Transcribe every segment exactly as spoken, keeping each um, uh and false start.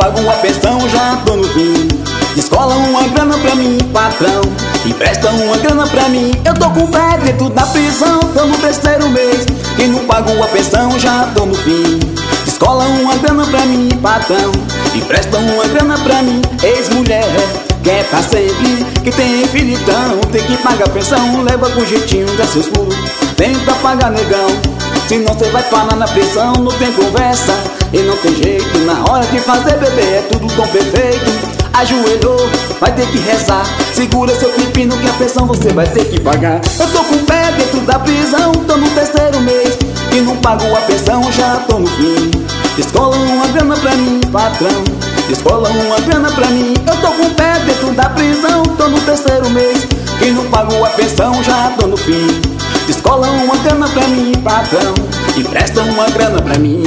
pago a pensão, já tô no fim. De escola uma grana pra mim, patrão, empresta uma grana pra mim. Eu tô com o pé dentro da prisão, tô no terceiro mês. E não pago a pensão, já tô no fim. De escola uma grana pra mim, patrão, empresta uma grana pra mim. Ex-mulher quer tá sempre, que tem filho então tem que pagar pensão. Leva com jeitinho, dá seus pulos, tenta pagar negão, senão cê vai parar na prisão. Não tem conversa e não tem jeito, na hora de fazer bebê é tudo tão perfeito. Ajoelhou, vai ter que rezar, segura seu pepino que a pensão você vai ter que pagar. Eu tô com o pé dentro da prisão, tô no terceiro mês e não pago a pensão, já tô no fim. Escola uma grana pra mim, patrão, escola uma grana pra mim. Eu tô com o pé dentro da prisão, tô no terceiro mês e não pago a pensão, já tô no fim. Escola uma grana pra mim, patrão, empresta uma grana pra mim.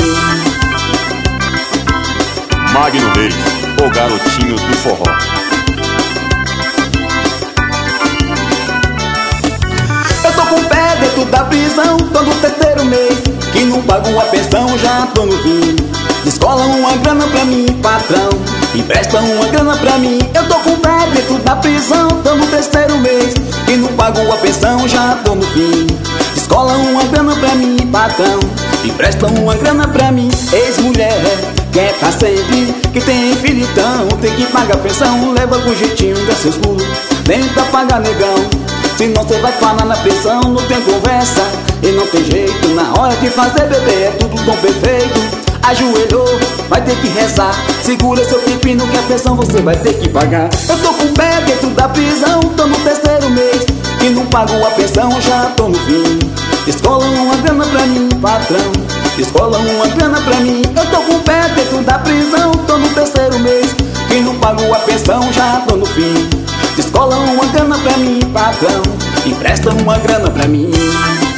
Magno Reis, o garotinho do forró. Eu tô com o pé dentro da prisão, tô no terceiro mês que não pago a pensão, já tô no fim. Escola uma grana pra mim, patrão, empresta uma grana pra mim. Eu tô com o pé dentro da prisão, tô no terceiro mês que não pago a pensão, já tô no fim. Escola uma grana pra mim, patrão, empresta uma grana pra mim. Ex-mulher quer tá sempre, que tem filho então tem que pagar pensão. Leva com jeitinho, dá seus pulos, tenta pagar negão, senão cê vai parar na prisão. Não tem conversa e não tem jeito, na hora de fazer bebê é tudo tão perfeito. Ajoelhou, vai ter que rezar, segura seu pepino que a pensão você vai ter que pagar. Eu tô com o pé dentro da prisão, tô no terceiro mês e não pago a pensão, já tô no fim. Escola uma grana pra mim, patrão, escola uma grana pra mim. Eu tô com o pé dentro da prisão, tô no terceiro mês e não pago a pensão, já tô no fim. Escola uma grana pra mim, patrão, empresta uma grana pra mim.